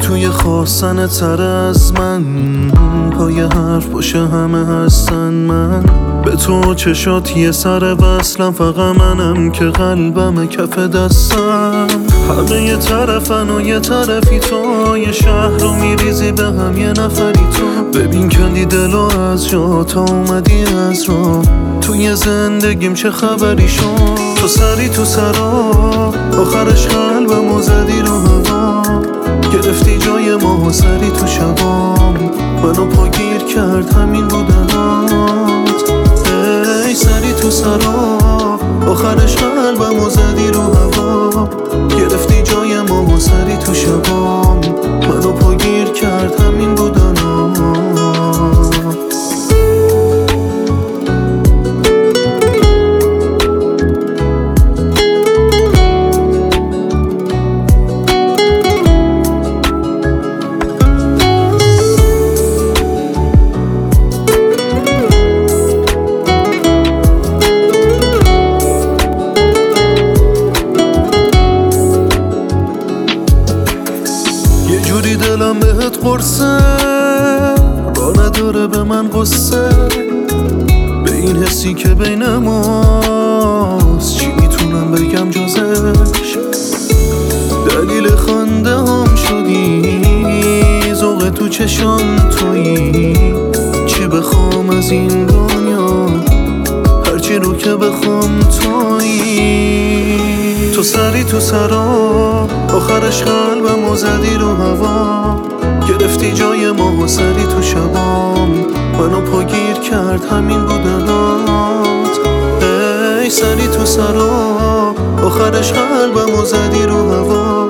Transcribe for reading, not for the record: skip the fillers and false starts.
توی خواستن تر از من، پای حرف باشه همه هستن. من به تو چشات یه سر وصلم، فقط منم که قلبم کف دستم. همه یه طرفن و یه طرفی تو، یه شهر رو میریزی به هم یه نفری تو. ببین کندی دلو از جا تا اومدی از راه، توی زندگیم چه خبری شد؟ تو سری تو سرا، آخرش قلبم و زدی رو هوا. گرفتی جای ما و سری تو شبام، منو پاگیر کرد همین بودنات. ای سری تو سرا، آخرش قلبم و زدی رو هوا. گرفتی جای ما و سری تو شبام، منو پاگیر کرد همین بودنات. جوری دلم بهت قرصه، را نداره به من قصه. به این حسی که بین ماست چی میتونم بگم جزش؟ دلیل خنده هم شدی، ذوق تو چشام تویی. چی بخوام از این دنیا، هرچی رو که بخوام تویی. تو سری تو سرا، آخرش قلبم و زدی رو هوا. گرفتی جای ما و سری تو شبام، منو پاگیر کرد همین بودنات. ای سری تو سرا، آخرش قلبم و زدی رو هوا.